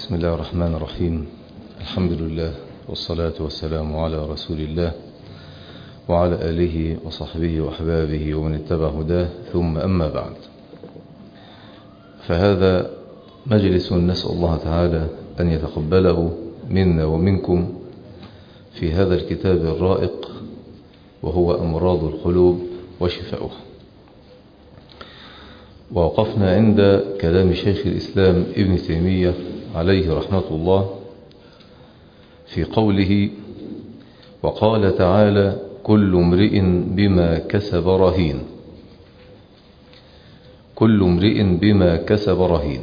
بسم الله الرحمن الرحيم. الحمد لله والصلاة والسلام على رسول الله وعلى آله وصحبه وأحبابه ومن اتبع هداه، ثم أما بعد، فهذا مجلس نسأل الله تعالى أن يتقبله منا ومنكم في هذا الكتاب الرائق، وهو أمراض القلوب وشفاؤها. ووقفنا عند كلام شيخ الإسلام ابن تيمية عليه رحمة الله في قوله: وقال تعالى: كل امرئ بما كسب رهين. كل امرئ بما كسب رهين.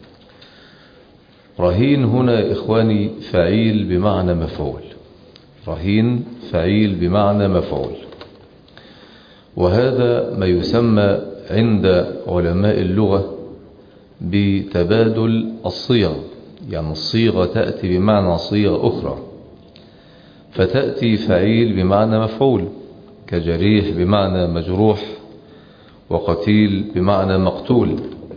رهين هنا يا إخواني فعيل بمعنى مفعول. رهين فعيل بمعنى مفعول، وهذا ما يسمى عند علماء اللغة بتبادل الصيغ، يعني الصيغة تأتي بمعنى صيغة أخرى، فتأتي فعيل بمعنى مفعول كجريح بمعنى مجروح، وقتيل بمعنى مقتول.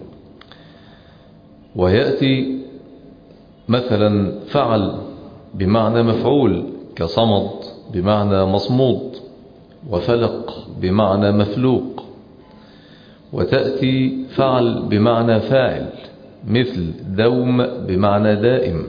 ويأتي مثلا فعل بمعنى مفعول كصمد بمعنى مصمود، وفلق بمعنى مفلوق. وتأتي فعل بمعنى فاعل مثل دوم بمعنى دائم.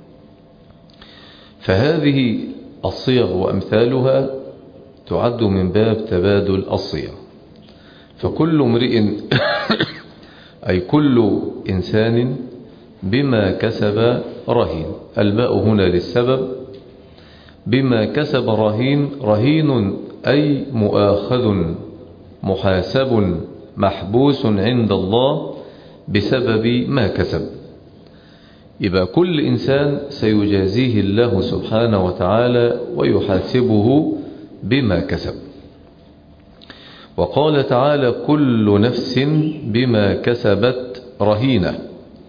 فهذه الصيغ وأمثالها تعد من باب تبادل الصيغ. فكل امرئ أي كل إنسان بما كسب رهين. الباء هنا للسبب. بما كسب رهين. رهين أي مؤاخذ محاسب محبوس عند الله بسبب ما كسب. يبقى كل إنسان سيجازيه الله سبحانه وتعالى ويحاسبه بما كسب. وقال تعالى: كل نفس بما كسبت رهينة،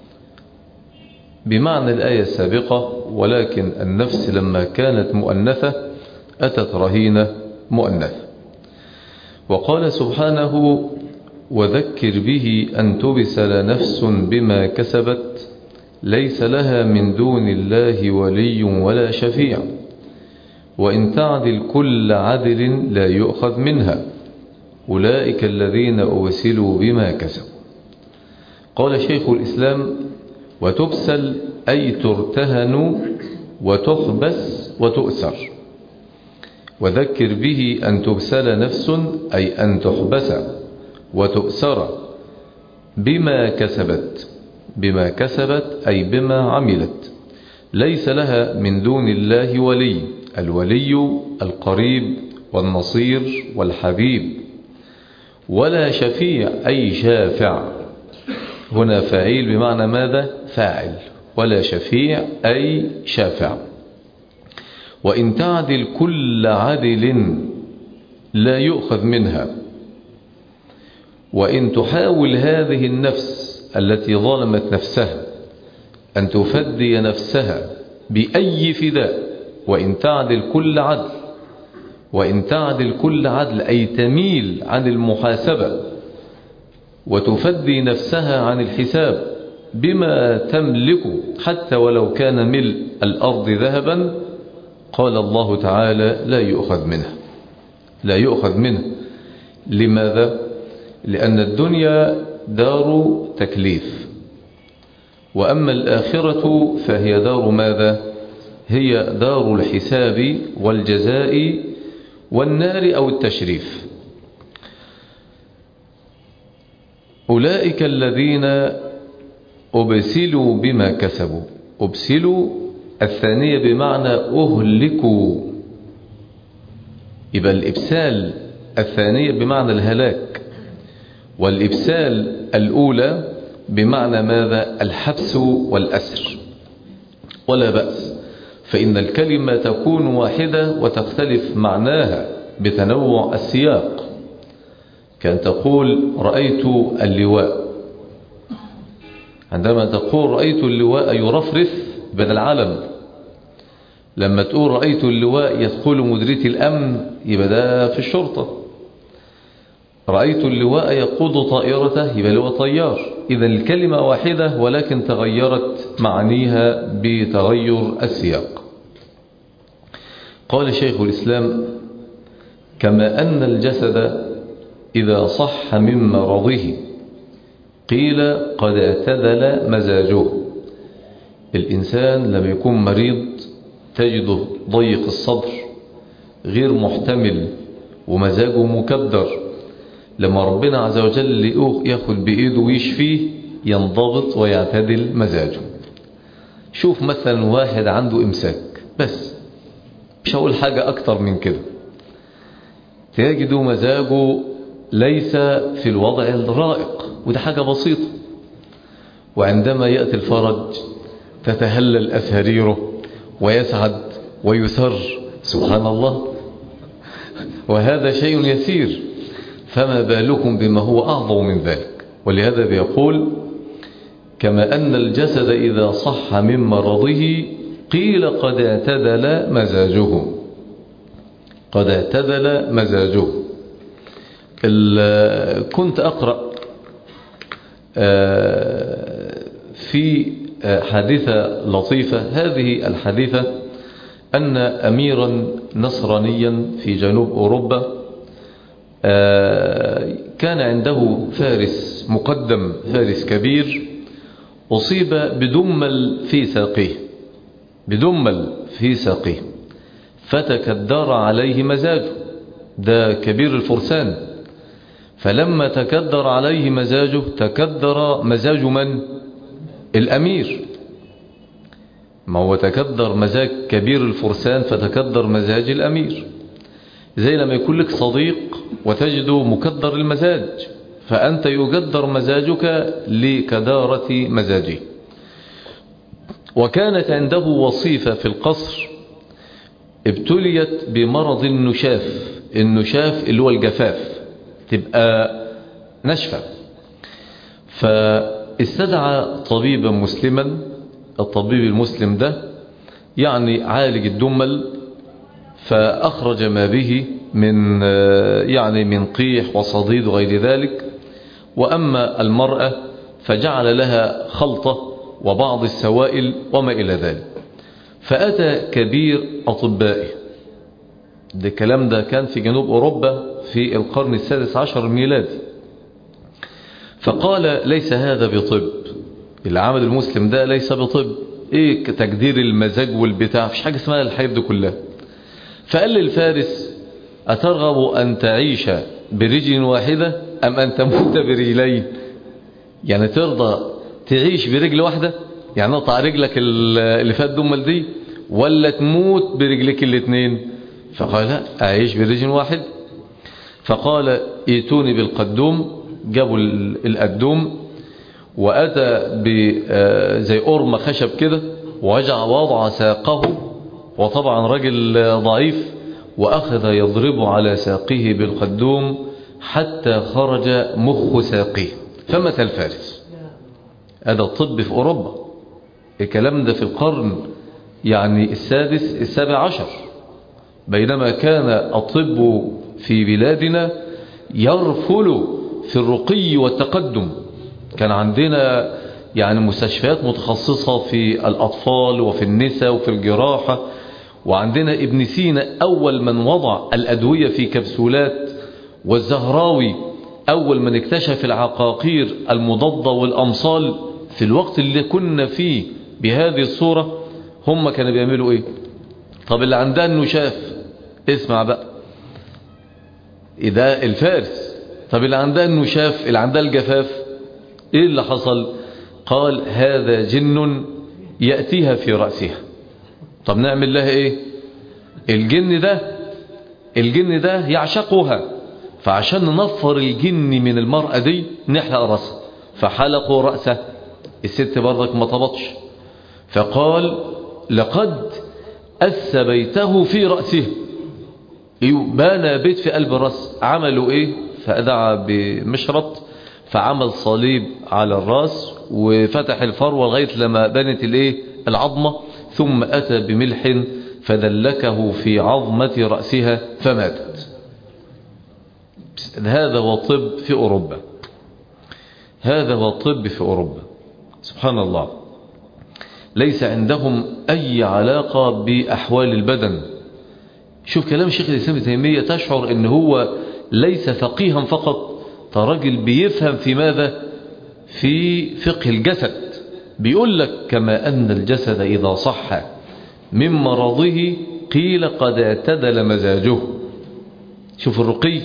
بمعنى الآية السابقة، ولكن النفس لما كانت مؤنثة أتت رهينة مؤنثة. وقال سبحانه: وذكر به أن تبسل نفس بما كسبت ليس لها من دون الله ولي ولا شفيع وإن تعدل كل عدل لا يؤخذ منها أولئك الذين أبسلوا بما كسبوا. قال شيخ الإسلام: وتبسل أي ترتهن وتحبس وتؤسر. وذكر به أن تبسل نفس أي أن تحبس وتؤسر بما كسبت. بما كسبت أي بما عملت. ليس لها من دون الله ولي. الولي القريب والنصير والحبيب. ولا شفيع أي شافع. هنا فاعل بمعنى ماذا؟ فاعل. ولا شفيع أي شافع. وإن تعدل كل عدل لا يؤخذ منها. وإن تحاول هذه النفس التي ظلمت نفسها أن تفدي نفسها بأي فداء، وإن تعدل كل عدل. وإن تعدل كل عدل أي تميل عن المحاسبة وتفدي نفسها عن الحساب بما تملك حتى ولو كان ملء الأرض ذهبا، قال الله تعالى: لا يؤخذ منها. لا يؤخذ منه. لماذا؟ لأن الدنيا دار تكليف، وأما الآخرة فهي دار ماذا؟ هي دار الحساب والجزاء والنار أو التشريف. أولئك الذين أبسلوا بما كسبوا. أبسلوا الثانية بمعنى أهلكوا. يبقى الإبسال الثانية بمعنى الهلاك، والإبسال الأولى بمعنى ماذا؟ الحبس والأسر. ولا بأس، فإن الكلمة تكون واحدة وتختلف معناها بتنوع السياق. كان تقول: رأيت اللواء. عندما تقول رأيت اللواء يرفرف بين العلم. لما تقول رأيت اللواء يدخل مديرية الأمن يبقى ده في الشرطة. رأيت اللواء يقود طائرته، يبقى اللواء طيار. إذا الكلمة واحدة ولكن تغيرت معانيها بتغير السياق. قال شيخ الإسلام: كما أن الجسد إذا صح من مرضه قيل قد اعتدل مزاجه. الإنسان لما يكون مريض تجده ضيق الصدر، غير محتمل، ومزاجه مكدر. لما ربنا عز وجل ياخد بإيده ويشفيه ينضبط ويعتدل مزاجه. شوف مثلا واحد عنده إمساك، بس مش هقول حاجة أكتر من كده، تجده مزاجه ليس في الوضع الرائق، وده حاجة بسيطة. وعندما يأتي الفرج تتهلل أساريره ويسعد ويسر، سبحان الله، وهذا شيء يسير، فما بالكم بما هو أعظم من ذلك. ولهذا بيقول: كما أن الجسد إذا صح من مرضه قيل قد اعتدل مزاجه. قد اعتدل مزاجه. كنت أقرأ في حادثة لطيفة. هذه الحادثة أن أميرا نصرانيا في جنوب أوروبا كان عنده فارس مقدم، فارس كبير، أصيب بدمل في ساقيه، بدمل في ساقيه، فتكدر عليه مزاجه. ده كبير الفرسان. فلما تكدر عليه مزاجه تكدر مزاج من؟ الأمير. ما هو تكدر مزاج كبير الفرسان فتكدر مزاج الأمير. زي لما يكون لك صديق وتجده مكدر المزاج، فأنت يقدر مزاجك لكدارة مزاجه. وكانت عنده وصيفة في القصر ابتليت بمرض النشاف. النشاف اللي هو الجفاف، تبقى نشفة. فاستدعى طبيبا مسلما. الطبيب المسلم ده يعني عالج الدمل، فأخرج ما به من من قيح وصديد وغير ذلك. وأما المرأة فجعل لها خلطة وبعض السوائل وما إلى ذلك. فأتى كبير أطبائه، ده الكلام ده كان في جنوب أوروبا في القرن السادس عشر الميلادي، فقال: ليس هذا بطب، اللي عمل المسلم ده ليس بطب، ايه تقدير المزاج والبتاع، مفيش حاجة اسمها الحياة دي كلها. فقال للفارس: أترغب أن تعيش برجل واحدة أم أن تموت برجلين؟ يعني ترضى تعيش برجل واحدة، يعني نقطع رجلك اللي فات دمل دي، ولا تموت برجلك الاثنين؟ فقال: لا، أعيش برجل واحد. فقال: ائتوني بالقدوم. جابوا القدوم، وأتى زي أرمى خشب كده، ووضع ساقه، وطبعا رجل ضعيف، وأخذ يضرب على ساقه بالقدوم حتى خرج مخ ساقه فمات الفارس. هذا الطب في أوروبا. الكلام ده في القرن السابع عشر، بينما كان الطب في بلادنا يرفل في الرقي والتقدم. كان عندنا مستشفيات متخصصة في الأطفال وفي النساء وفي الجراحة. وعندنا ابن سينا أول من وضع الأدوية في كبسولات، والزهراوي أول من اكتشف العقاقير المضادة والأمصال. في الوقت اللي كنا فيه بهذه الصورة هم كانوا بيعملوا ايه؟ طب اللي عندها النشاف، اسمع بقى، ده الفارس. طب اللي عندها النشاف، اللي عندها الجفاف، ايه اللي حصل؟ قال: هذا جن يأتيها في رأسها. طب نعمل لها ايه؟ الجن ده يعشقها، فعشان ننفر الجن من المرأة دي نحلق رأسها. فحلقوا رأسه، الست برضك ما طبطش. فقال: لقد أس بيته في رأسه، بنى بيت في قلب الرأس. عملوا ايه؟ فأدعى بمشرط، فعمل صليب على الرأس، وفتح الفروة لغاية لما بنت العظمة، ثم أتى بملح فدلكه في عظمة رأسها فماتت. هذا هو الطب في أوروبا، هذا هو الطب في أوروبا. سبحان الله، ليس عندهم أي علاقة بأحوال البدن. شوف كلام شيخ الإسلام ابن تيمية، تشعر أنه هو ليس فقيها فقط، راجل بيفهم في ماذا؟ في فقه الجسد. بيقول لك كما أن الجسد إذا صح من مرضه قيل قد اعتدل مزاجه. شوف الرقي،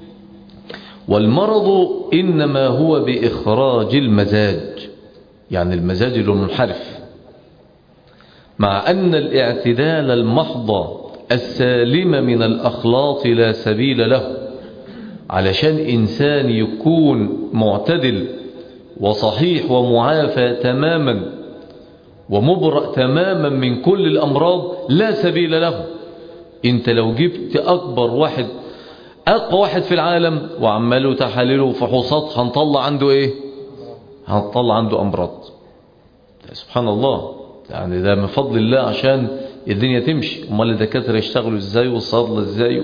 والمرض إنما هو بإخراج المزاج، يعني المزاج المنحرف، مع أن الاعتدال المحض السالم من الأخلاط لا سبيل له. علشان إنسان يكون معتدل وصحيح ومعافى تماما ومبرأ تماما من كل الأمراض لا سبيل له. انت لو جبت أكبر واحد، أقوى واحد في العالم، وعمله تحاليله وفحوصات، هنطلع عنده إيه؟ هنطلع عنده أمراض. سبحان الله، يعني ده من فضل الله عشان الدنيا تمشي. امال الدكاتره يشتغلوا ازاي والصيادله ازاي؟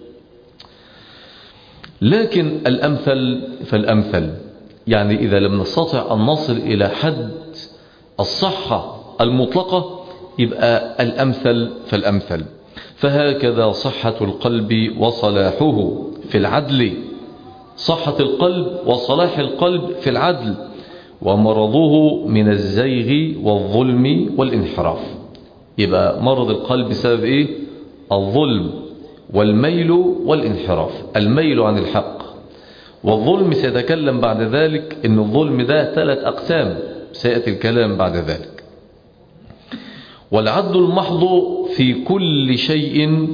لكن الامثل فالامثل، يعني اذا لم نستطع ان نصل الى حد الصحه المطلقه يبقى الامثل فالامثل. فهكذا صحه القلب وصلاحه في العدل، صحه القلب وصلاح القلب في العدل، ومرضه من الزيغ والظلم والانحراف. يبقى مرض القلب بسبب ايه؟ الظلم والميل والانحراف، الميل عن الحق. والظلم سيتكلم بعد ذلك ان الظلم ده 3 أقسام، سيأتي الكلام بعد ذلك. والعدل المحض في كل شيء،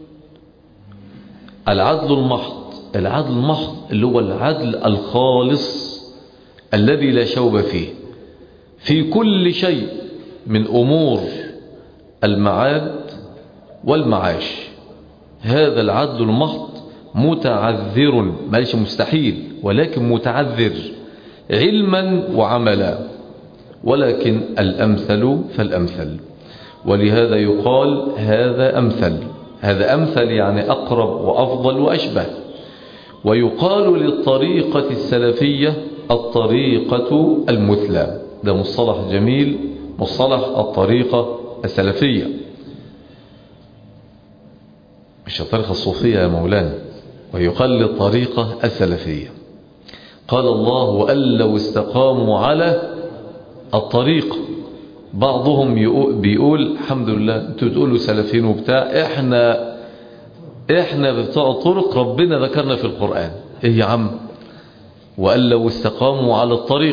العدل المحض اللي هو العدل الخالص الذي لا شوب فيه، في كل شيء من أمور المعاد والمعاش. هذا العدل المحض متعذر، ماليش مستحيل، ولكن متعذر علما وعملا. ولكن الأمثل فالأمثل، ولهذا يقال هذا أمثل. هذا أمثل يعني أقرب وأفضل وأشبه. ويقال للطريقة السلفية الطريقة المثلى. ده مصطلح جميل، مصطلح الطريقة السلفية، مش الطريقة الصوفية يا مولانا. ويقال للطريقة السلفية. قال الله وأن لو استقاموا على الطريق. بعضهم بيقول الحمد لله انتوا بتقولوا سلفيين وبتاع، احنا بتوع الطرق ربنا ذكرنا في القرآن. ايه يا عم؟ وأن لو استقاموا على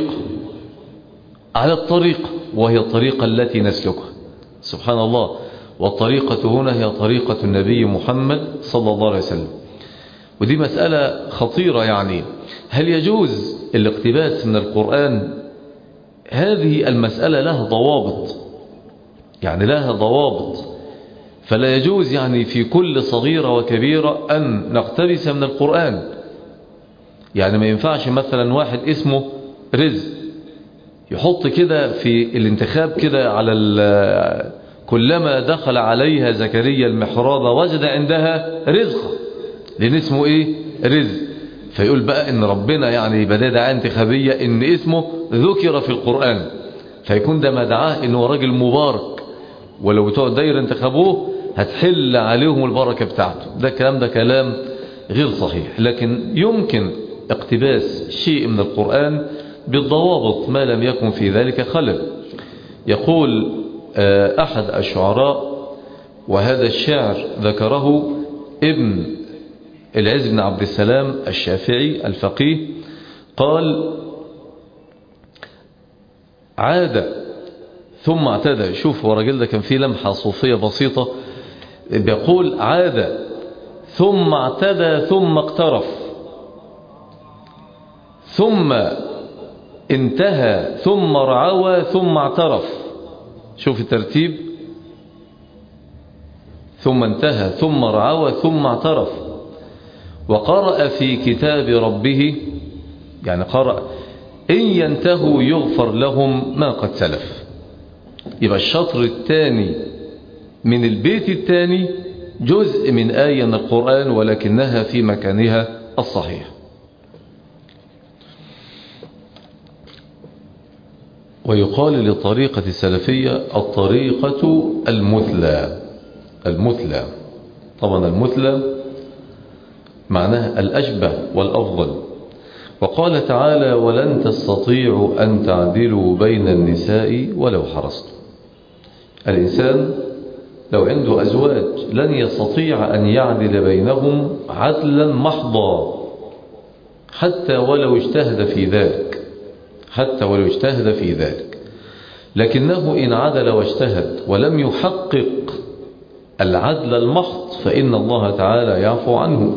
الطريق وهي الطريقة التي نسلكها. سبحان الله. والطريقة هنا هي طريقة النبي محمد صلى الله عليه وسلم. ودي مسألة خطيرة، يعني هل يجوز الاقتباس من القرآن؟ هذه المسألة لها ضوابط، يعني لها ضوابط، فلا يجوز يعني في كل صغيرة وكبيرة أن نقتبس من القرآن. يعني ما ينفعش مثلا واحد اسمه رزق يحط كده في الانتخاب كده على كلما دخل عليها زكريا المحراب وجد عندها رزق، لأن اسمه ايه؟ رزق. فيقول بقى ان ربنا يعني بدأ انتخابية ان اسمه ذكر في القرآن، فيكون ده مدعاه انه راجل مبارك، ولو بتوع الدايره انتخبوه هتحل عليهم البركة بتاعته. ده كلام غير صحيح. لكن يمكن اقتباس شيء من القرآن بالضوابط ما لم يكن في ذلك خلل. يقول أحد الشعراء، وهذا الشعر ذكره ابن العز بن عبد السلام الشافعي الفقيه، قال عاد ثم اعتدى. شوف ورجل ده كان فيه لمحة صوفية بسيطة، بيقول عاد ثم اعتدى ثم اقترف ثم انتهى ثم رعوى ثم اعترف. شوف الترتيب، ثم انتهى ثم رعوى ثم اعترف. وقرأ في كتاب ربه، يعني قرأ إن ينتهوا يغفر لهم ما قد سلف. يبقى الشطر الثاني من البيت الثاني جزء من آية من القرآن، ولكنها في مكانها الصحيح. ويقال للطريقة السلفية الطريقة المثلى. المثلى طبعا المثلى معناها الأشبه والأفضل. وقال تعالى ولن تستطيعوا أن تعدلوا بين النساء ولو حرصتم. الإنسان لو عنده أزواج لن يستطيع أن يعدل بينهم عدلا محضا حتى ولو اجتهد في ذلك، حتى ولو اجتهد في ذلك. لكنه إن عدل واجتهد ولم يحقق العدل المحض فإن الله تعالى يعفو عنه.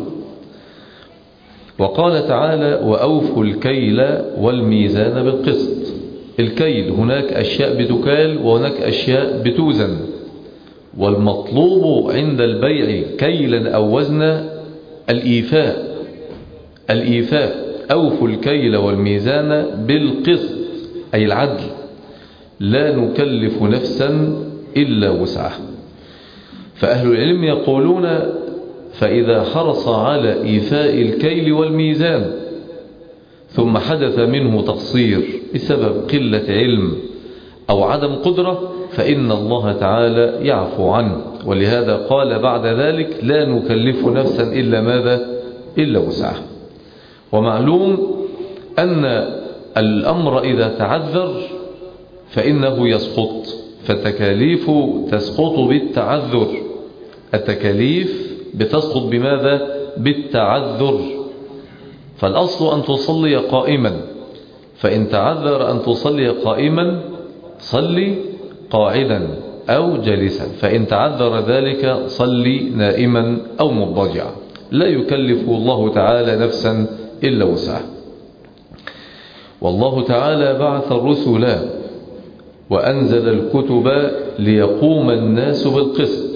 وقال تعالى وأوفوا الكيل والميزان بالقسط. الكيل هناك أشياء بتكال وهناك أشياء بتوزن، والمطلوب عند البيع كيلا أو وزنا الإيفاء. الإيفاء أوفوا الكيل والميزان بالقسط أي العدل، لا نكلف نفسا إلا وسعها. فأهل العلم يقولون فإذا حرص على إيفاء الكيل والميزان ثم حدث منه تقصير بسبب قلة علم أو عدم قدرة فإن الله تعالى يعفو عنه. ولهذا قال بعد ذلك لا نكلف نفسا إلا ماذا؟ إلا وسعها. ومعلوم أن الأمر إذا تعذر فإنه يسقط، فالتكاليف تسقط بالتعذر. التكاليف بتسقط بماذا؟ بالتعذر. فالأصل أن تصلي قائما، فإن تعذر أن تصلي قائما صلي قاعدا أو جالسا، فإن تعذر ذلك صلي نائما أو مضطجعا. لا يكلف الله تعالى نفسا إلا وسعها. والله تعالى بعث الرسل وأنزل الكتب ليقوم الناس بالقسط،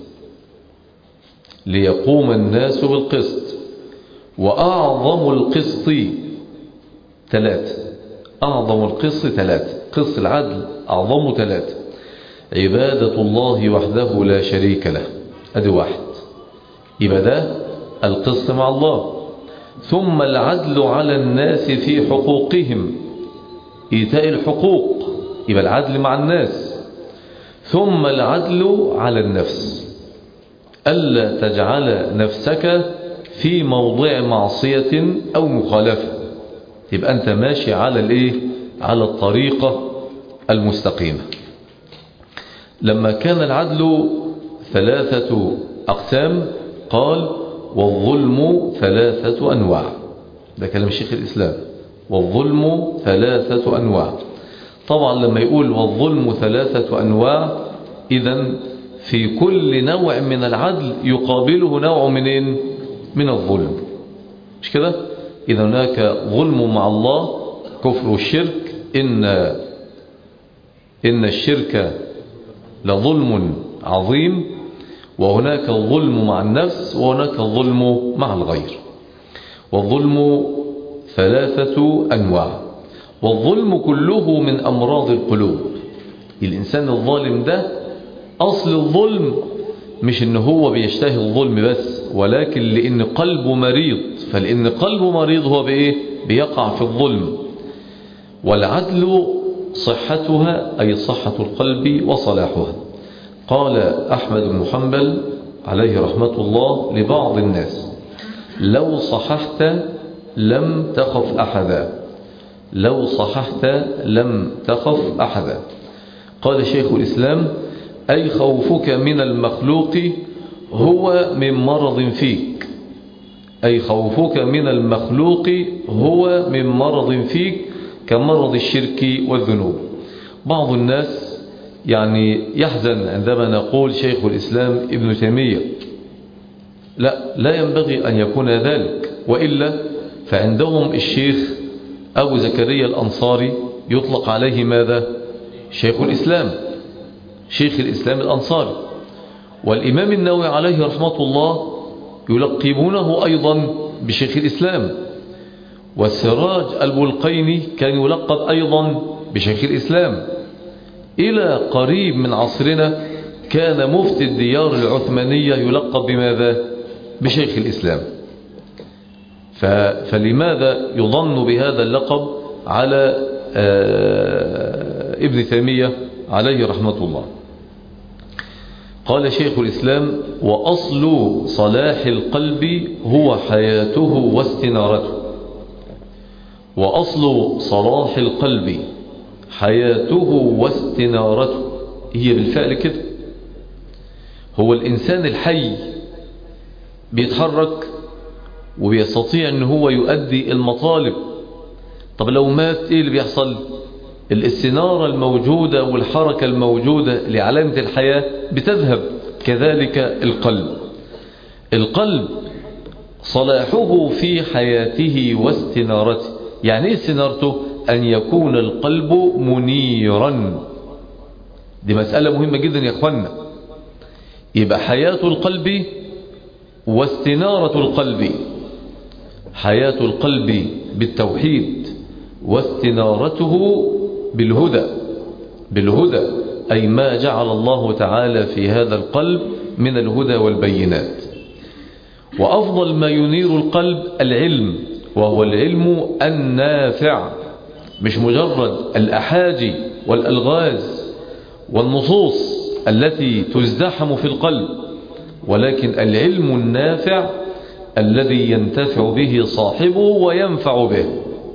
ليقوم الناس بالقسط. وأعظم القسط ثلاثة، أعظم القسط ثلاثة، قسط العدل أعظم ثلاثة: عبادة الله وحده لا شريك له، أدي واحد، يبقى ده القسط مع الله. ثم العدل على الناس في حقوقهم، إيتاء الحقوق، يبقى العدل مع الناس. ثم العدل على النفس، ألا تجعل نفسك في موضع معصية أو مخالفة، يبقى أنت ماشي على الإيه؟ على الطريقة المستقيمة. لما كان العدل ثلاثة أقسام قال والظلم ثلاثة أنواع، ده كلام شيخ الإسلام، والظلم ثلاثة أنواع. طبعا لما يقول والظلم ظلم أنواع، إذن في كل نوع من العدل يقابله نوع منين؟ من الظلم، مش كده؟ إذا هناك ظلم مع الله كفر والشرك، إن الشرك لظلم عظيم، وهناك الظلم مع النفس، وهناك الظلم مع الغير. والظلم ثلاثة أنواع، والظلم كله من أمراض القلوب. الإنسان الظالم ده أصل الظلم مش إن هو بيشتهي الظلم بس، ولكن لأن قلبه مريض، فلأن قلبه مريض هو بإيه؟ بيقع في الظلم. والعدل صحتها أي صحة القلب وصلاحها. قال أحمد بن حنبل عليه رحمة الله لبعض الناس: لو صححت لم تخف أحدا، لو صححت لم تخف أحدا. قال شيخ الإسلام: أي خوفك من المخلوق هو من مرض فيك، أي خوفك من المخلوق هو من مرض فيك كمرض الشرك والذنوب. بعض الناس يعني يحزن عندما نقول شيخ الإسلام ابن تيمية، لا ينبغي أن يكون ذلك، وإلا فعندهم الشيخ أبو زكريا الأنصاري يطلق عليه ماذا؟ شيخ الإسلام، شيخ الإسلام الأنصاري. والإمام النووي عليه رحمة الله يلقبونه أيضا بشيخ الإسلام. والسراج البلقيني كان يلقب أيضا بشيخ الإسلام. إلى قريب من عصرنا كان مفتي الديار العثمانية يلقب بماذا؟ بشيخ الإسلام. فلماذا يظن بهذا اللقب على ابن تيمية عليه رحمة الله؟ قال شيخ الإسلام: وأصل صلاح القلب هو حياته واستنارته. وأصل صلاح القلب حياته واستنارته، هي بالفعل كده. هو الإنسان الحي بيتحرك وبيستطيع ان هو يؤدي المطالب. طب لو مات ايه اللي بيحصل؟ الاستنارة الموجودة والحركة الموجودة لعلامة الحياة بتذهب. كذلك القلب صلاحه في حياته واستنارته. يعني ايه استنارته؟ ان يكون القلب منيرا. دي مسألة مهمة جدا يا اخوانا. يبقى حياة القلب واستنارة القلب، حياة القلب بالتوحيد واستنارته بالهدى أي ما جعل الله تعالى في هذا القلب من الهدى والبينات. وأفضل ما ينير القلب العلم، وهو العلم النافع، مش مجرد الأحاجي والألغاز والنصوص التي تزدحم في القلب، ولكن العلم النافع الذي ينتفع به صاحبه وينفع به.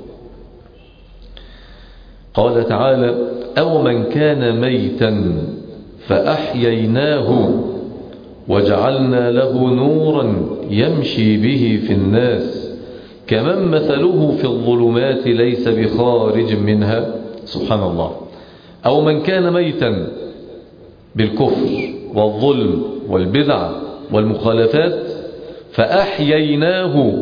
قال تعالى: أو من كان ميتا فأحييناه وجعلنا له نورا يمشي به في الناس كمن مثله في الظلمات ليس بخارج منها. سبحان الله. أو من كان ميتا بالكفر والظلم والبدع والمخالفات فأحييناه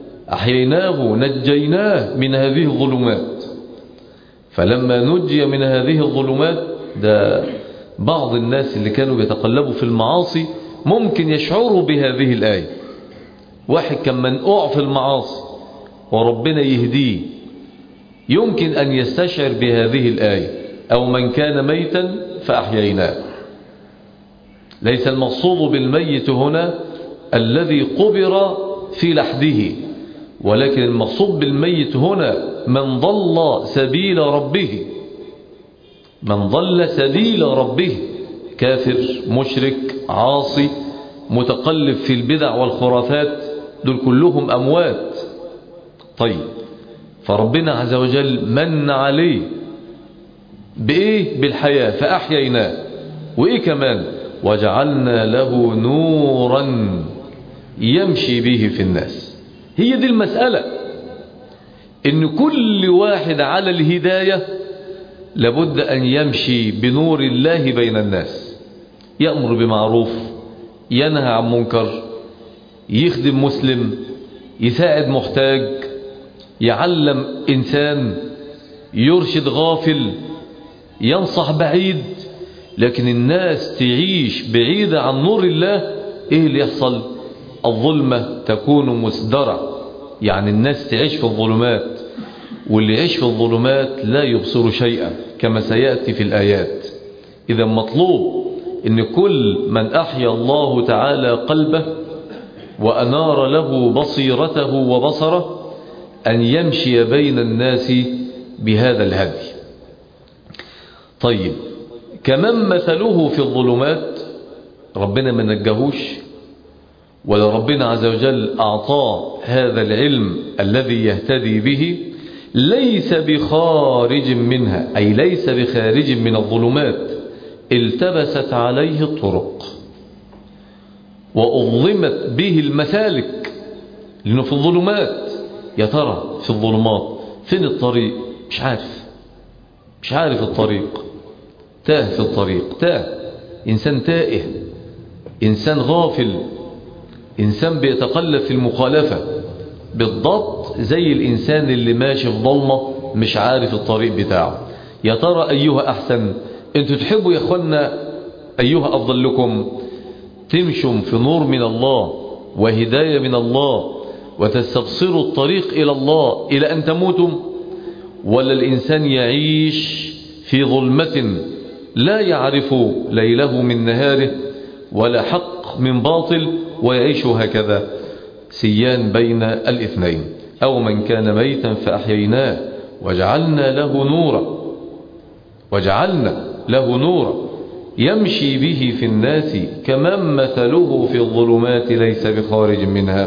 نجيناه من هذه الظلمات. فلما نجي من هذه الظلمات، ده بعض الناس اللي كانوا بيتقلبوا في المعاصي ممكن يشعروا بهذه الآية. واحد كان منقوع في المعاصي وربنا يهديه، يمكن أن يستشعر بهذه الآية: أو من كان ميتا فأحييناه. ليس المقصود بالميت هنا الذي قبر في لحده، ولكن المقصود بالميت هنا من ضل سبيل ربه، من ضل سبيل ربه، كافر مشرك عاصي متقلب في البدع والخرافات، دول كلهم أموات. طيب، فربنا عز وجل من عليه بإيه؟ بالحياة، فأحييناه. وإيه كمان؟ وجعلنا له نورا يمشي به في الناس. هي دي المسألة، إن كل واحد على الهداية لابد أن يمشي بنور الله بين الناس، يأمر بمعروف، ينهى عن منكر، يخدم مسلم، يساعد محتاج، يعلم إنسان، يرشد غافل، ينصح بعيد. لكن الناس تعيش بعيدة عن نور الله، إيه اللي يحصل؟ الظلمة تكون مسدرة. يعني الناس تعيش في الظلمات، واللي يعيش في الظلمات لا يبصر شيئا كما سيأتي في الآيات. إذا مطلوب إن كل من أحيا الله تعالى قلبه وأنار له بصيرته وبصره أن يمشي بين الناس بهذا الهدي. طيب، كمن مثله في الظلمات، ربنا ما نجهوش، ولا ربنا عز وجل أعطاه هذا العلم الذي يهتدي به، ليس بخارج منها، أي ليس بخارج من الظلمات، التبست عليه الطرق وأظلمت به المسالك، لأنه في الظلمات. يا ترى في الظلمات فين الطريق؟ مش عارف الطريق، تاه في الطريق، إنسان تائه، إنسان غافل، إنسان بيتقلب في المخالفة، بالضبط زي الإنسان اللي ماشي في ضلمة مش عارف الطريق بتاعه. يا ترى أيها أحسن؟ أنتوا تحبوا يا أخوانا أيها أفضل لكم تمشوا في نور من الله وهداية من الله وتستبصروا الطريق إلى الله إلى أن تموتوا، ولا الإنسان يعيش في ظلمة لا يعرف ليله من نهاره ولا حق من باطل ويعيش هكذا؟ سيان بين الاثنين. أو من كان ميتا فأحييناه وجعلنا له نورا يمشي به في الناس كمن مثله في الظلمات ليس بخارج منها.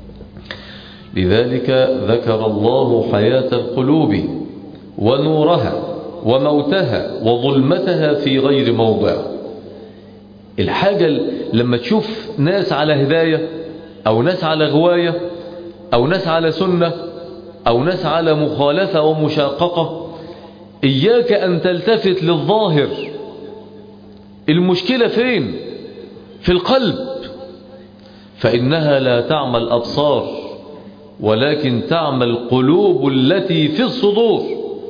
لذلك ذكر الله حياة القلوب ونورها وموتها وظلمتها في غير موضع. الحاجة لما تشوف ناس على هداية أو ناس على غواية أو ناس على سنة أو ناس على مخالفة ومشاققة، إياك أن تلتفت للظاهر. المشكلة فين؟ في القلب، فإنها لا تعمى الأبصار ولكن تعمى القلوب التي في الصدور.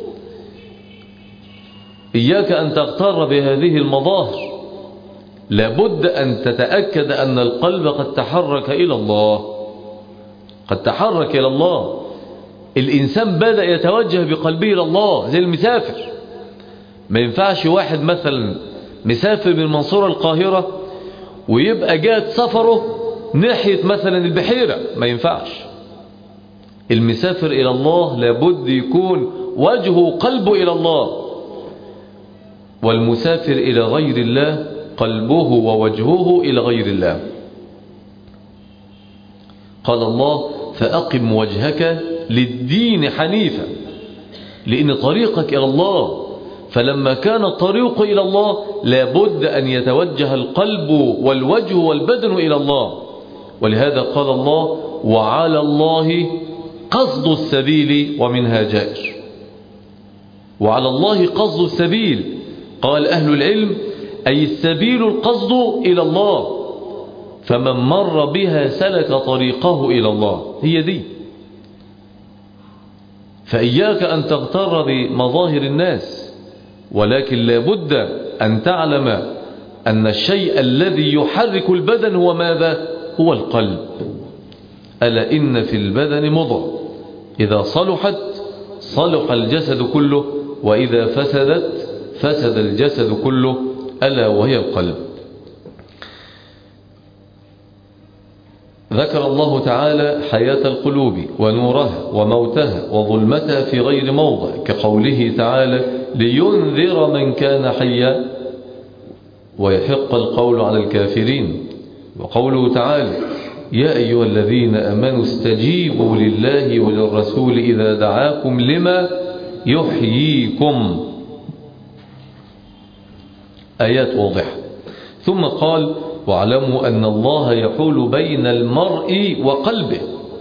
إياك أن تغتر بهذه المظاهر، لابد أن تتأكد أن القلب قد تحرك إلى الله. الإنسان بدأ يتوجه بقلبه إلى الله زي المسافر. ما ينفعش واحد مثلا مسافر من منصورة القاهرة ويبقى جات سفره ناحية مثلا البحيرة، ما ينفعش. المسافر إلى الله لابد يكون وجهه قلبه إلى الله، والمسافر إلى غير الله قلبه ووجهه إلى غير الله. قال الله: فأقم وجهك للدين حنيفا، لأن طريقك إلى الله. فلما كان الطريق إلى الله لابد أن يتوجه القلب والوجه والبدن إلى الله. ولهذا قال الله: وعلى الله قصد السبيل ومنها جائر. وعلى الله قصد السبيل، قال أهل العلم: أي السبيل القصد إلى الله، فمن مر بها سلك طريقه إلى الله. هي دي. فإياك أن تغتر بمظاهر الناس، ولكن لابد أن تعلم أن الشيء الذي يحرك البدن هو ماذا؟ هو القلب. ألا إن في البدن مضغة إذا صلحت صلح الجسد كله، وإذا فسدت فسد الجسد كله، ألا وهي القلب. ذكر الله تعالى حياة القلوب ونورها وموتها وظلمتها في غير موضع، كقوله تعالى: لينذر من كان حيا ويحق القول على الكافرين. وقوله تعالى: يا أيها الذين آمنوا استجيبوا لله وللرسول إذا دعاكم لما يحييكم. آيات واضحة. ثم قال: واعلموا أن الله يحول بين المرء وقلبه.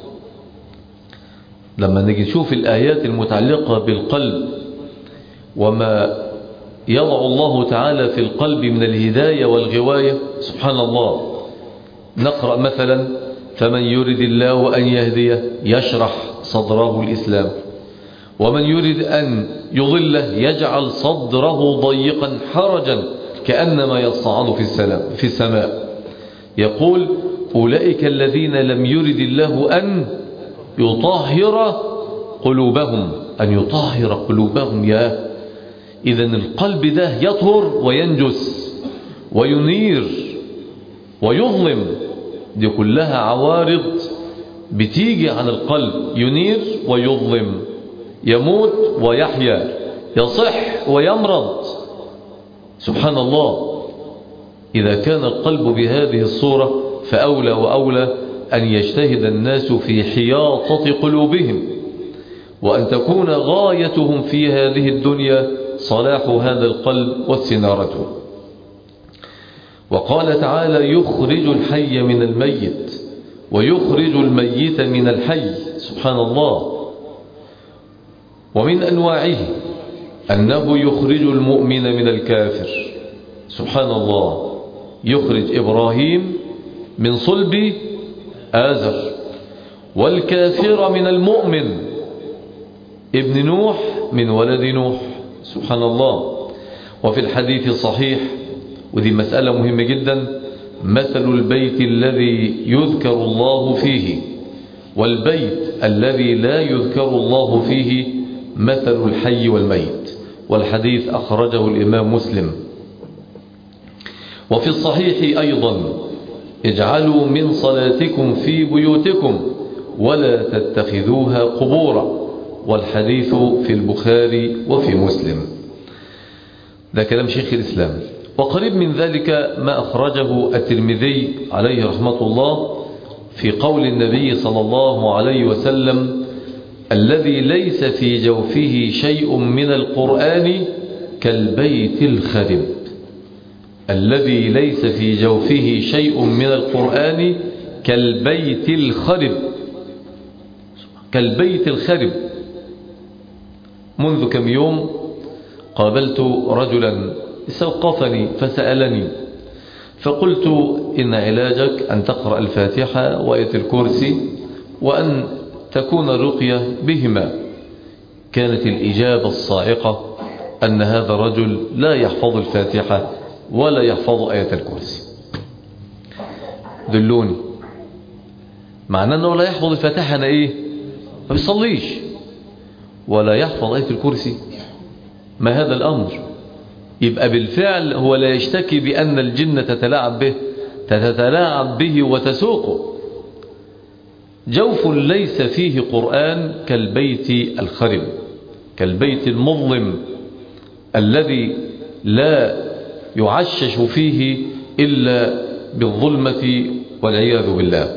لما نجي نشوف الآيات المتعلقة بالقلب وما يضع الله تعالى في القلب من الهداية والغواية، سبحان الله. نقرأ مثلا: فمن يرد الله أن يهديه يشرح صدره الإسلام، ومن يرد أن يضله يجعل صدره ضيقا حرجا كأنما يصعد في السماء. يقول: أولئك الذين لم يرد الله أن يطهر قلوبهم، أن يطهر قلوبهم. يا إذن القلب ده يطهر وينجس وينير ويظلم، دي كلها عوارض بتيجي عن القلب. ينير ويظلم، يموت ويحيا، يصح ويمرض. سبحان الله. إذا كان القلب بهذه الصورة فأولى وأولى أن يجتهد الناس في حياطة قلوبهم، وأن تكون غايتهم في هذه الدنيا صلاح هذا القلب واستنارته. وقال تعالى: يخرج الحي من الميت ويخرج الميت من الحي. سبحان الله. ومن أنواعه أنه يخرج المؤمن من الكافر. سبحان الله. يخرج إبراهيم من صلب آزر، والكافر من المؤمن، ابن نوح من ولد نوح. سبحان الله. وفي الحديث الصحيح، ودي مسألة مهمة جدا: مثل البيت الذي يذكر الله فيه والبيت الذي لا يذكر الله فيه مثل الحي والميت. والحديث أخرجه الإمام مسلم. وفي الصحيح أيضا اجعلوا من صلاتكم في بيوتكم ولا تتخذوها قبورا، والحديث في البخاري وفي مسلم. ده كلام شيخ الإسلام. وقريب من ذلك ما أخرجه الترمذي عليه رحمة الله في قول النبي صلى الله عليه وسلم: الذي ليس في جوفه شيء من القرآن كالبيت الخرب. الذي ليس في جوفه شيء من القرآن كالبيت الخرب. كالبيت الخرب. منذ كم يوم قابلت رجلا استوقفني فسألني، فقلت: إن علاجك أن تقرأ الفاتحة وآية الكرسي وأن تكون الرقية بهما. كانت الإجابة الصاعقة أن هذا الرجل لا يحفظ الفاتحة ولا يحفظ آية الكرسي. دلوني، معناه أنه لا يحفظ الفاتحة أنا إيه؟ ما بيصليش. ولا يحفظ آية الكرسي، ما هذا الأمر؟ يبقى بالفعل هو لا يشتكي بأن الجن تتلاعب به وتسوقه. جوف ليس فيه قرآن كالبيت الخرب، كالبيت المظلم الذي لا يعشش فيه إلا بالظلمة والعياذ بالله.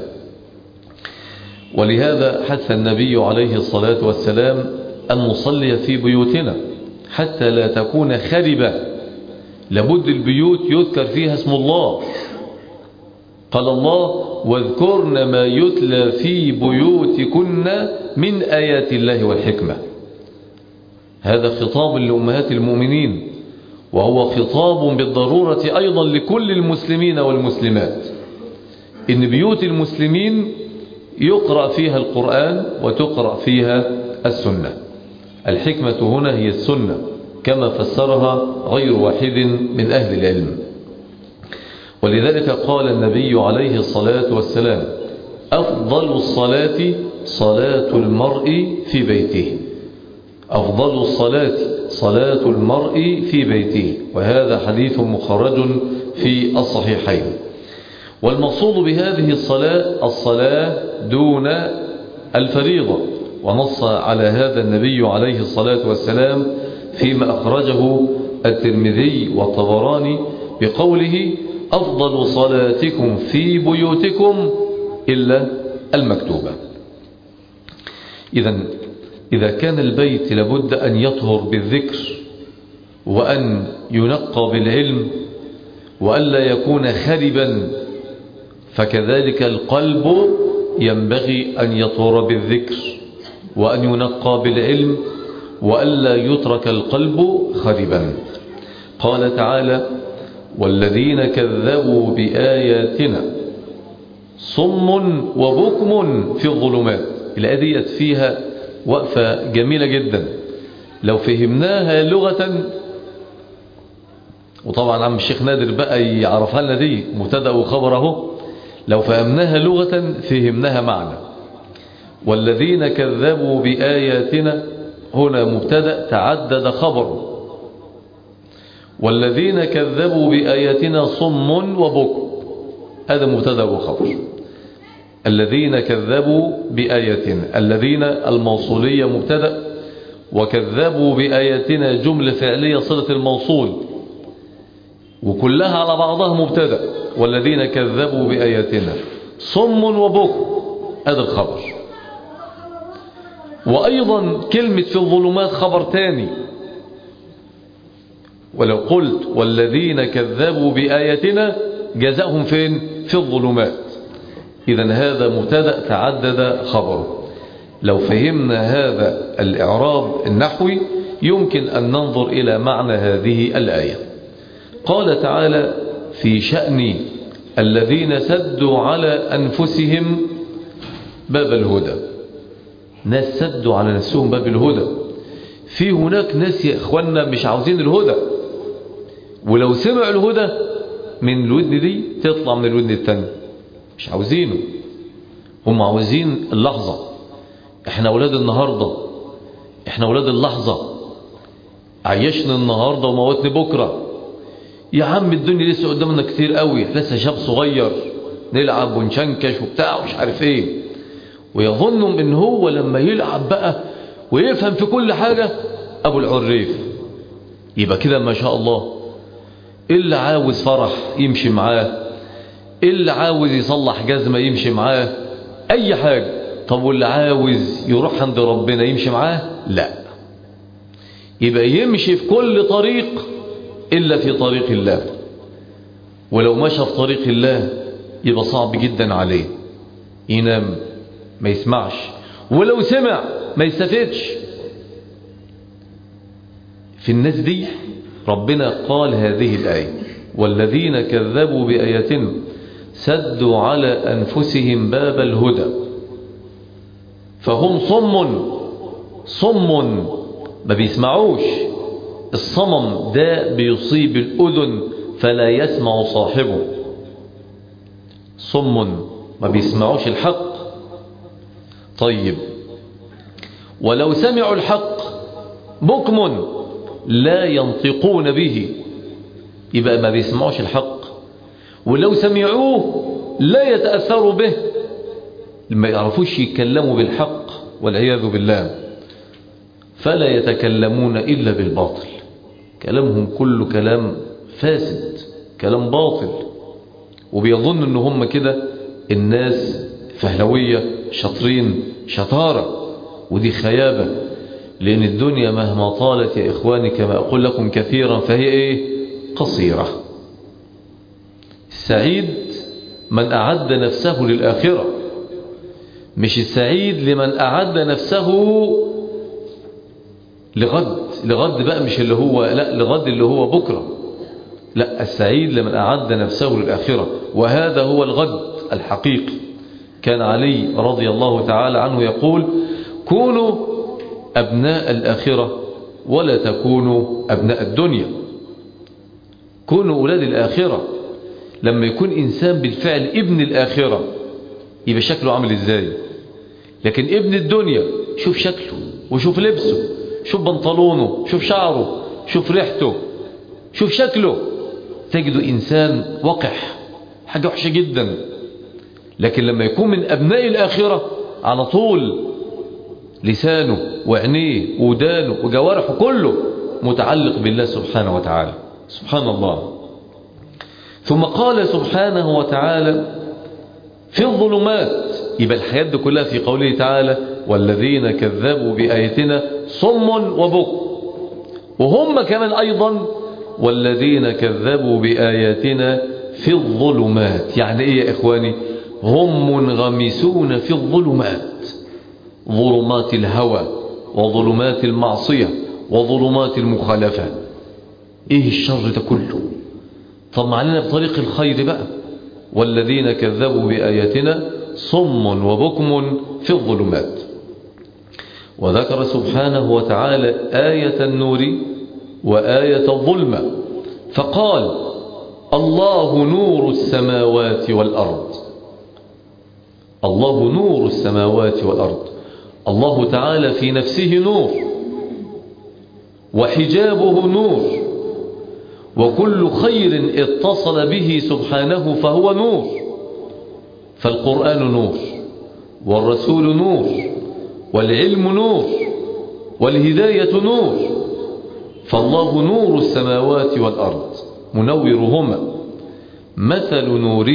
ولهذا حث النبي عليه الصلاة والسلام أن نصلي في بيوتنا حتى لا تكون خربة. لابد البيوت يذكر فيها اسم الله. قال الله: واذكرن ما يتلى في بيوتكن من آيات الله والحكمة. هذا خطاب لأمهات المؤمنين، وهو خطاب بالضرورة أيضا لكل المسلمين والمسلمات. إن بيوت المسلمين يقرأ فيها القرآن وتقرأ فيها السنة. الحكمة هنا هي السنة كما فسرها غير واحد من أهل العلم. ولذلك قال النبي عليه الصلاة والسلام: أفضل الصلاة صلاة المرء في بيته. أفضل الصلاة صلاة المرء في بيته. وهذا حديث مخرج في الصحيحين. والمقصود بهذه الصلاة دون الفريضة. ونص على هذا النبي عليه الصلاة والسلام فيما أخرجه الترمذي والطبراني بقوله: أفضل صلاتكم في بيوتكم إلا المكتوبة. إذا كان البيت لابد أن يطهر بالذكر وأن ينقى بالعلم وألا يكون خربا، فكذلك القلب ينبغي أن يطهر بالذكر وأن ينقى بالعلم وألا يترك القلب خربا. قال تعالى: والذين كذبوا بآياتنا صم وبكم في الظلمات. الآية ديت فيها وقفة جميلة جدا لو فهمناها لغة، وطبعا عم الشيخ نادر بقى يعرفها لنا، دي مبتدأ وخبره. لو فهمناها لغة فهمناها معنى. والذين كذبوا بآياتنا هنا مبتدأ تعدد خبر. والذين كذبوا بآياتنا صم وبكم، هذا مبتدأ وخبر. الذين كذبوا بآياتنا، الذين الموصولية مبتدأ، وكذبوا بآياتنا جملة فعلية صلة الموصول، وكلها على بعضها مبتدأ. والذين كذبوا بآياتنا صم وبكم، هذا الخبر. وأيضا كلمة في الظلمات خبر تاني. ولو قلت والذين كذبوا بآياتنا جزاهم فين؟ في الظلمات. إذن هذا مبتدأ تعدد خبره. لو فهمنا هذا الإعراب النحوي يمكن أن ننظر إلى معنى هذه الآية. قال تعالى في شأن الذين سدوا على أنفسهم باب الهدى. ناس سدوا على نفسهم باب الهدى. في هناك ناس يا إخواننا مش عاوزين الهدى، ولو سمعوا الهدى من الودن دي تطلع من الودن التانية، مش عاوزينه. هم عاوزين اللحظة. احنا أولاد النهاردة، احنا أولاد اللحظة. عيشنا النهاردة وموتني بكرة. يا عم الدنيا لسه قدامنا كتير قوي، لسه شاب صغير نلعب ونشنكش وبتاع ومش عارف ايه، ويظنهم ان هو لما يلعب بقى ويفهم في كل حاجة ابو العريف، يبقى كده ما شاء الله. اللي عاوز فرح يمشي معاه، اللي عاوز يصلح جزمة يمشي معاه، اي حاجة. طب واللي عاوز يروح عند ربنا يمشي معاه؟ لا، يبقى يمشي في كل طريق إلا في طريق الله. ولو مشى في طريق الله يبقى صعب جدا عليه، ينام ما يسمعش، ولو سمع ما يستفدش. في الناس دي ربنا قال هذه الآية: والذين كذبوا بآياتنا سدوا على أنفسهم باب الهدى فهم صم ما بيسمعوش. الصمم ده بيصيب الأذن فلا يسمع صاحبه. صم ما بيسمعوش الحق. طيب ولو سمعوا الحق بكم لا ينطقون به، يبقى ما بيسمعوش الحق. ولو سمعوه لا يتأثروا به، ما يعرفوش يتكلموا بالحق والعياذ بالله. فلا يتكلمون إلا بالباطل، كلامهم كله كلام فاسد، كلام باطل. وبيظن ان هم كده الناس فهلوية شاطرين شطارة، ودي خيابة. لأن الدنيا مهما طالت يا إخواني كما أقول لكم كثيرا فهي إيه؟ قصيرة. السعيد من أعد نفسه للآخرة، مش السعيد لمن أعد نفسه لغد بقى، مش اللي هو لا، لغد اللي هو بكرة. لا، السعيد لمن أعد نفسه للآخرة، وهذا هو الغد الحقيقي. كان علي رضي الله تعالى عنه يقول: كونوا أبناء الآخرة ولا تكونوا أبناء الدنيا. كونوا أولاد الآخرة. لما يكون إنسان بالفعل ابن الآخرة يبقى شكله عامل إزاي؟ لكن ابن الدنيا شوف شكله وشوف لبسه، شوف بنطلونه، شوف شعره، شوف ريحته، شوف شكله، تجده إنسان وقح، حاجة وحشة جدا. لكن لما يكون من أبناء الآخرة على طول لسانه وعينيه ودانه وجوارحه كله متعلق بالله سبحانه وتعالى. سبحان الله. ثم قال سبحانه وتعالى في الظلمات، يبقى الحياة دي كلها في قوله تعالى: والذين كذبوا بآياتنا صم وبكم. وهم كمان أيضا والذين كذبوا بآياتنا في الظلمات. يعني إيه يا إخواني؟ هم منغمسون في الظلمات، ظلمات الهوى وظلمات المعصية وظلمات المخالفة. إيه الشر ده كله؟ طب معلنا بطريق الخير بقى. والذين كذبوا بآياتنا صم وبكم في الظلمات. وذكر سبحانه وتعالى آية النور وآية الظلمة فقال: الله نور السماوات والأرض. الله نور السماوات والأرض. الله تعالى في نفسه نور، وحجابه نور، وكل خير اتصل به سبحانه فهو نور. فالقرآن نور، والرسول نور، والعلم نور، والهداية نور. فالله نور السماوات والأرض منورهما. مثل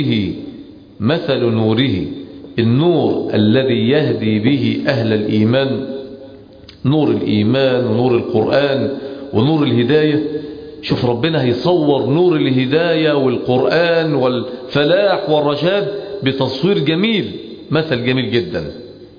نوره النور الذي يهدي به أهل الإيمان، نور الإيمان ونور القرآن ونور الهداية. شوف ربنا هيصور نور الهداية والقرآن والفلاح والرشاد بتصوير جميل، مثل جميل جدا.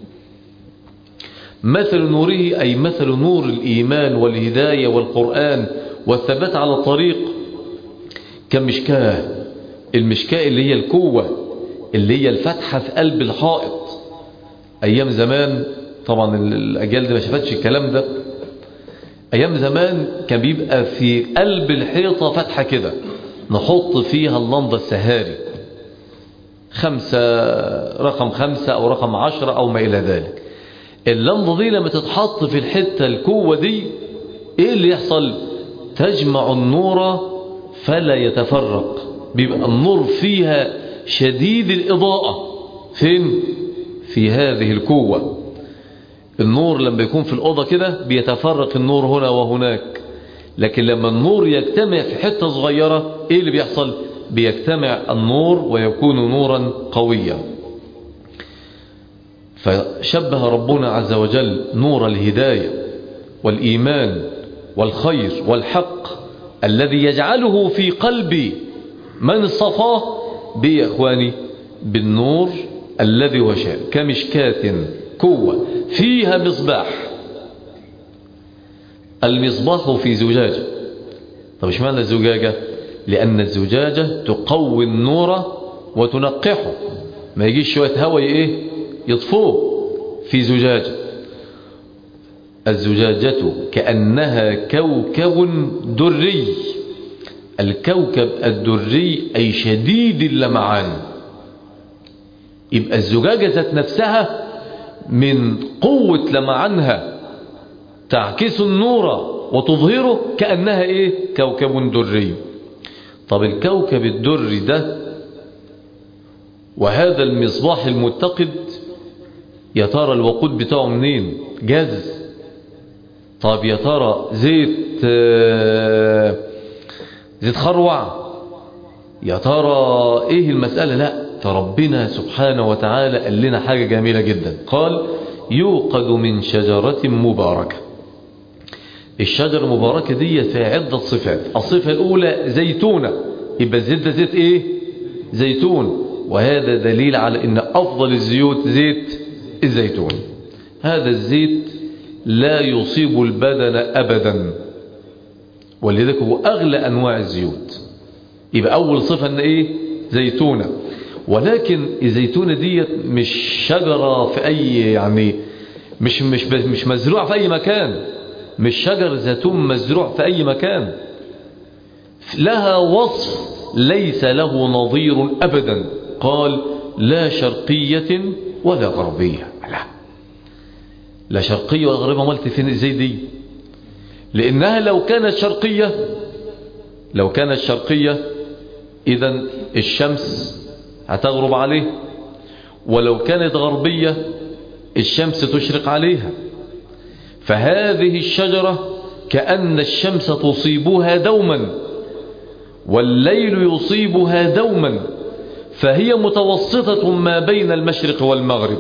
مثل نوره أي مثل نور الإيمان والهداية والقرآن والثبات على الطريق كمشكاة. المشكاة اللي هي الكوة، اللي هي الفتحة في قلب الحائط. أيام زمان، طبعا الأجيال دي ما شافتش الكلام ده، أيام زمان كان بيبقى في قلب الحيطة فتحة كده نحط فيها اللمضة السهاري، رقم 5 أو رقم 10 أو ما إلى ذلك. اللمضة دي لما تتحط في الحتة الكوة دي إيه اللي يحصل؟ تجمع النور فلا يتفرق. بيبقى النور فيها شديد الإضاءة. فين؟ في هذه الكوة. النور لما يكون في الأوضة كده بيتفرق النور هنا وهناك، لكن لما النور يجتمع في حتة صغيرة ايه اللي بيحصل؟ بيجتمع النور ويكون نورا قويا. فشبه ربنا عز وجل نور الهداية والإيمان والخير والحق الذي يجعله في قلب من اصطفاه يا إخواني بالنور الذي هو كمشكاة كوة فيها مصباح. المصباح في زجاجة. طب ايش معنى الزجاجة؟ لأن الزجاجة تقوي النور وتنقحه، ما يجيش شوية هواء ايه يطفوه. في زجاجة. الزجاجة كأنها كوكب دري. الكوكب الدري أي شديد اللمعان. يبقى الزجاجة ذات نفسها من قوة لمعانها تعكس النور وتظهره كأنها ايه كوكب دري. طب الكوكب الدري ده وهذا المصباح المتقد، يا ترى الوقود بتاعه منين؟ جاز. طب يا ترى زيت خروع؟ يا ترى ايه المسألة؟ لا، فربنا سبحانه وتعالى قال لنا حاجة جميلة جدا. قال يوقد من شجرة مباركة. الشجرة المباركة دي فيها عدة صفات. الصفة الأولى زيتونة، يبقى الزيت ده زيت ايه؟ زيتون. وهذا دليل على ان افضل الزيوت زيت الزيتون. هذا الزيت لا يصيب البدن ابدا، ولذلك هو اغلى انواع الزيوت. يبقى اول صفة ان ايه؟ زيتونة. ولكن الزيتونة دي مش شجرة في اي يعني مش مزروع في اي مكان، مش شجر زيتون مزروع في اي مكان، لها وصف ليس له نظير ابدا. قال لا شرقية ولا غربية. لا شرقية ولا غربية. مالت فين ازاي دي؟ لانها لو كانت شرقية اذا الشمس هتغرب عليه، ولو كانت غربية الشمس تشرق عليها. فهذه الشجرة كأن الشمس تصيبها دوما والليل يصيبها دوما، فهي متوسطة ما بين المشرق والمغرب.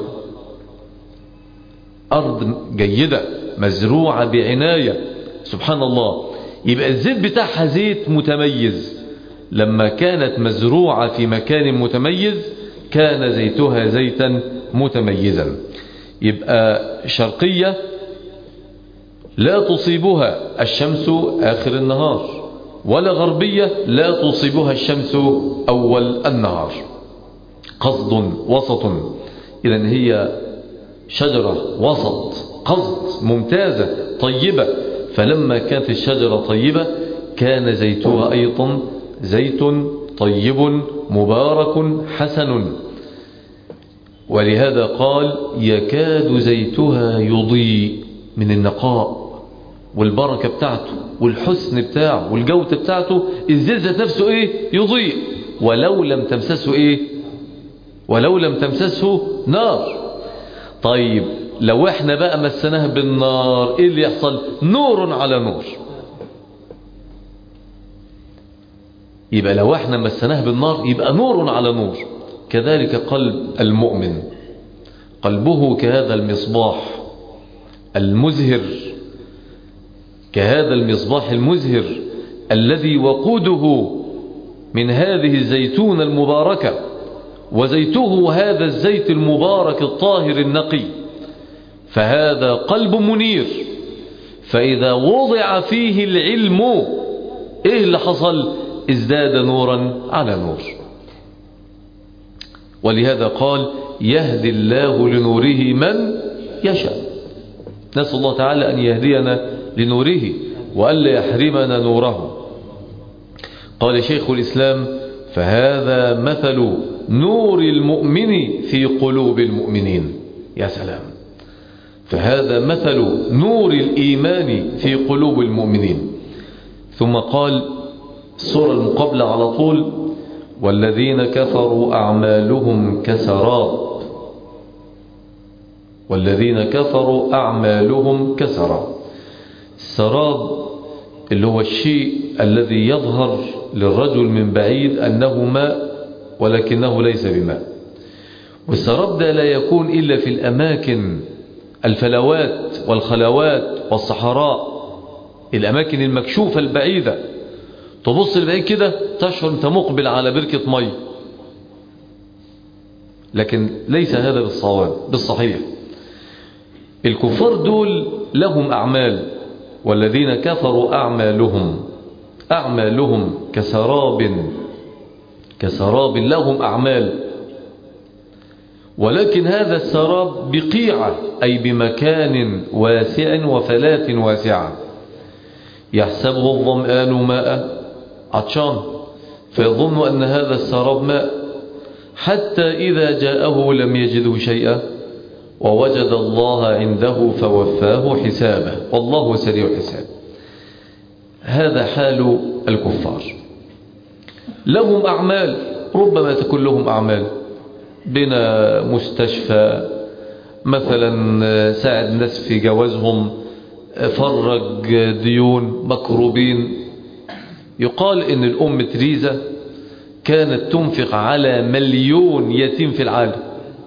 أرض جيدة مزروعة بعناية سبحان الله. يبقى الزيت بتاعها زيت متميز. لما كانت مزروعة في مكان متميز كان زيتها زيتا متميزا. يبقى شرقية لا تصيبها الشمس آخر النهار، ولا غربية لا تصيبها الشمس أول النهار. قصد وسط. إذن هي شجرة وسط، قصد ممتازة طيبة. فلما كانت الشجرة طيبة كان زيتها أيضا زيت طيب مبارك حسن. ولهذا قال يكاد زيتها يضيء من النقاء والبركة بتاعته والحسن بتاعه والجودة بتاعته. الزيت ذات نفسه ايه؟ يضيء. ولو لم تمسسه ايه؟ ولو لم تمسسه نار. طيب لو احنا بقى مسناه بالنار ايه اللي يحصل؟ نور على نور. يبقى لو احنا مسناه بالنار يبقى نور على نور. كذلك قلب المؤمن، قلبه كهذا المصباح المزهر، كهذا المصباح المزهر الذي وقوده من هذه الزيتون المباركة، وزيته هذا الزيت المبارك الطاهر النقي. فهذا قلب منير. فإذا وضع فيه العلم ايه اللي حصل؟ ازداد نورا على نور. ولهذا قال يهدي الله لنوره من يشاء. نسأل الله تعالى أن يهدينا لنوره وألا يحرمنا نوره. قال شيخ الإسلام فهذا مثل نور المؤمن في قلوب المؤمنين. يا سلام. فهذا مثل نور الإيمان في قلوب المؤمنين. ثم قال السورة المقابلة على طول والذين كفروا أعمالهم كسراب. والذين كفروا أعمالهم كسراب. السراب اللي هو الشيء الذي يظهر للرجل من بعيد أنه ماء ولكنه ليس بماء. والسراب ده لا يكون إلا في الأماكن الفلوات والخلوات والصحراء، الأماكن المكشوفة البعيدة، تبص البعيد كده تشعر أنت مقبل على بركة مي، لكن ليس هذا بالصواب بالصحيح. الكفار دول لهم أعمال، والذين كفروا أعمالهم كسراب لهم أعمال، ولكن هذا السراب بقيعة، أي بمكان واسع وفلاة واسعة، يحسبه الظمآن ماء، عطشان، فيظن أن هذا السراب ماء، حتى إذا جاءه لم يجده شيئا ووجد الله عنده فوفاه حسابه والله سريع الحساب. هذا حال الكفار. لهم أعمال، ربما تكون لهم أعمال، بنا مستشفى مثلا، ساعد الناس في جوازهم، فرج ديون مكروبين. يقال إن الأم تريزا كانت تنفق على 1,000,000 يتيم في العالم.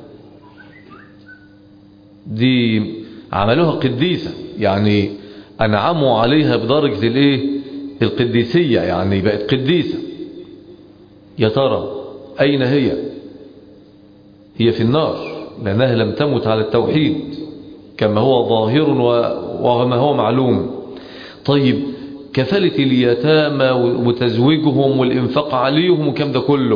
دي عملوها قديسة، يعني أنعموا عليها بدرجة القديسية، يعني بقت قديسة. يا ترى أين هي؟ هي في النار، لأنها لم تمت على التوحيد كما هو ظاهر وما هو معلوم. طيب كفالة اليتامى وتزويجهم والإنفاق عليهم وكم ده كله،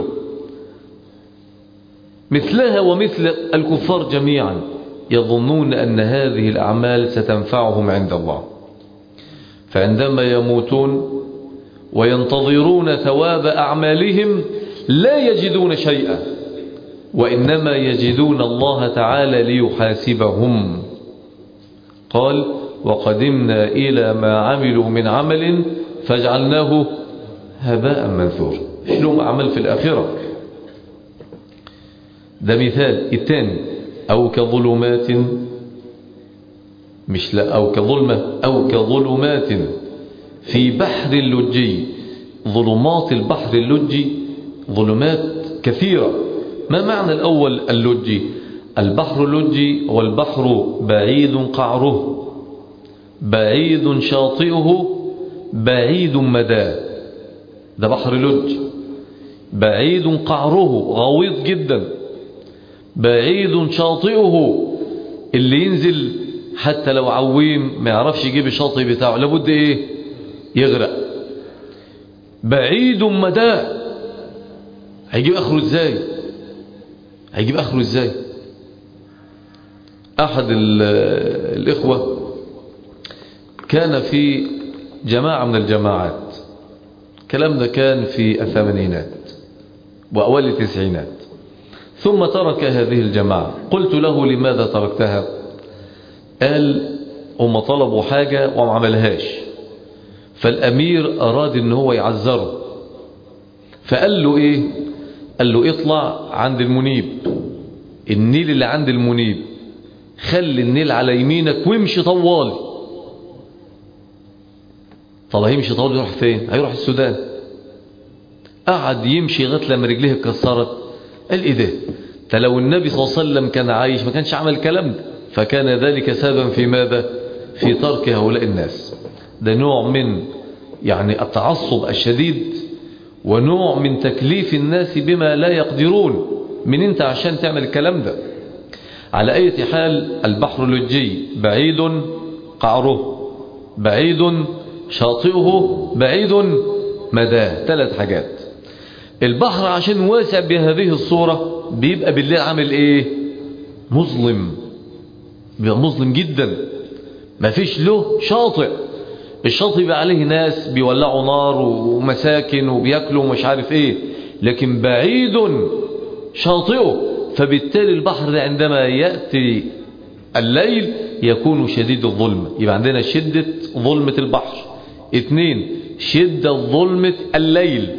مثلها ومثل الكفار جميعا يظنون أن هذه الأعمال ستنفعهم عند الله، فعندما يموتون وينتظرون ثواب أعمالهم لا يجدون شيئا، وإنما يجدون الله تعالى ليحاسبهم. قال وقدمنا إلى ما عملوا من عمل فجعلناه هباء منثورا. لهم أعمال في الآخرة. ده مثال. الثاني أو كظلمات، مش لا أو كظلمة، أو كظلمات في بحر اللجي. ظلمات البحر اللجي ظلمات كثيرة. ما معنى الأول اللجي؟ البحر اللجي هو البحر بعيد قعره، بعيد شاطئه، بعيد مداه. ده بحر لج، بعيد قعره غويط جدا، بعيد شاطئه، اللي ينزل حتى لو عويم ما يعرفش يجيب الشاطئ بتاعه، لابد يغرق. بعيد مداه، هيجيب اخره ازاي؟ احد الاخوة كان في جماعة من الجماعات، الكلام ده كان في الثمانينات وأوائل التسعينات، ثم ترك هذه الجماعة. قلت له لماذا تركتها؟ قال هم طلبوا حاجة وما عملهاش، فالأمير أراد ان هو يعذره، فقال له قال له اطلع عند المنيب، النيل اللي عند المنيب، خلي النيل على يمينك وامشي طوالي. طب هيمشي طوالي يروح فين؟ هيروح السودان. قعد يمشي لغايه لما رجليه اتكسرت. قال ايه ده لو النبي صلى الله عليه وسلم كان عايش ما كانش عمل الكلام ده. فكان ذلك سببا في ماذا؟ في ترك هؤلاء الناس. ده نوع من التعصب الشديد، ونوع من تكليف الناس بما لا يقدرون. من انت عشان تعمل الكلام ده؟ على اي حال، البحر اللجي بعيد قعره، بعيد شاطئه، بعيد مداه. 3 حاجات. البحر عشان واسع بهذه الصورة بيبقى بالليل عامل مظلم، بيبقى مظلم جدا، ما فيش له شاطئ. الشاطئ بيبقى عليه ناس بيولعوا نار ومساكن وبياكلوا ومش عارف لكن بعيد شاطئه، فبالتالي البحر عندما يأتي الليل يكون شديد الظلمة. يبقى عندنا شدة ظلمة البحر. 2 شدة ظلمة الليل.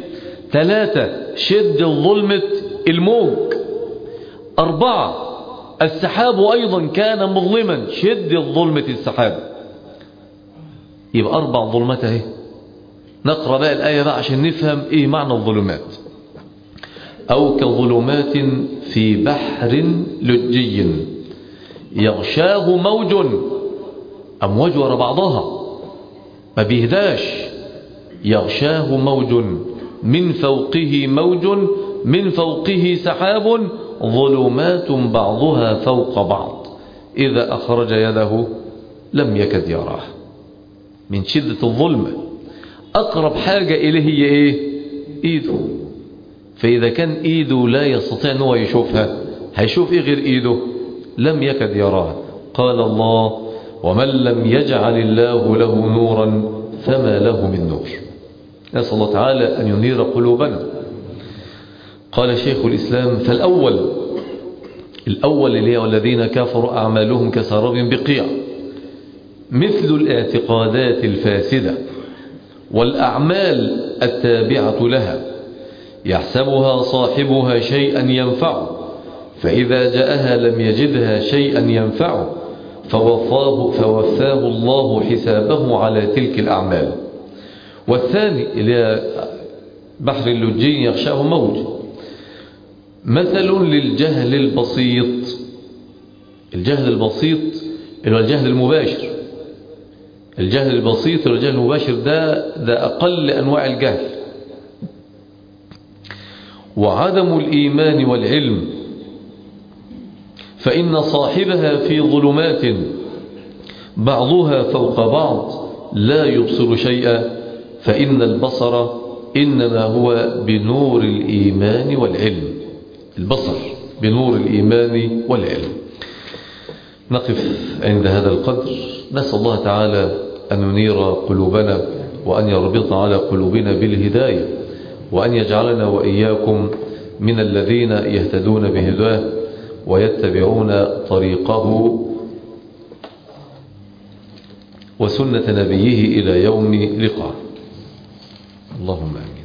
3 شد ظلمة الموج. 4 السحاب أيضا كان مظلما، شد ظلمة السحاب. يبقى 4 ظلمات اهي. نقرأ بقى الآية بقى عشان نفهم ايه معنى الظلمات. أو كظلمات في بحر لجي يغشاه موج، أمواج ورا بعضها ما بيهداش. يغشاه موج من فوقه موج من فوقه سحاب ظلمات بعضها فوق بعض إذا أخرج يده لم يكد يراه. من شدة الظلمة أقرب حاجة إليه هي إيه؟ إيده. فإذا كان إيده لا يستطيع أنه يشوفها، هيشوف إيه غير إيده؟ لم يكد يراها. قال الله: ومن لم يجعل الله له نورا فما له من نور. نسأل الله تعالى أن ينير قلوبنا. قال شيخ الإسلام: فالأول اللي هو الذين كفروا أعمالهم كسراب بقيع، مثل الاعتقادات الفاسدة والأعمال التابعة لها، يحسبها صاحبها شيئا ينفعه، فإذا جاءها لم يجدها شيئا ينفعه، فوفاه الله حسابه على تلك الأعمال. والثاني إلى بحر اللجي يغشاه موج، مثل للجهل البسيط. الجهل البسيط اللي هو الجهل المباشر. الجهل البسيط والجهل المباشر ده أقل أنواع الجهل. وعدم الإيمان والعلم، فإن صاحبها في ظلمات بعضها فوق بعض لا يبصر شيئا، فإن البصر إنما هو بنور الإيمان والعلم. البصر بنور الإيمان والعلم. نقف عند هذا القدر. نسأل الله تعالى أن ينير قلوبنا، وأن يربط على قلوبنا بالهداية، وأن يجعلنا وإياكم من الذين يهتدون بهداه ويتبعون طريقه وسنة نبيه إلى يوم لقاء. اللهم آمين.